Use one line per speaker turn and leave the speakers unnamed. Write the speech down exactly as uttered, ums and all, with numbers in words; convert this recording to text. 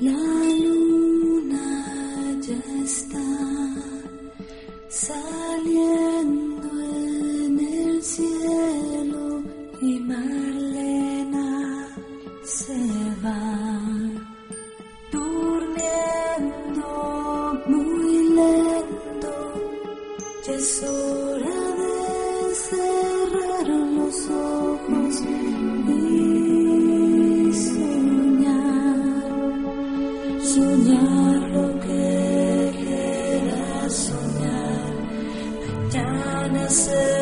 La luna ya está saliendo en el cielo y Marlena se va durmiendo muy lento. Ya es hora de cerrar los ojos y soñar lo que quieras soñar. Mañana será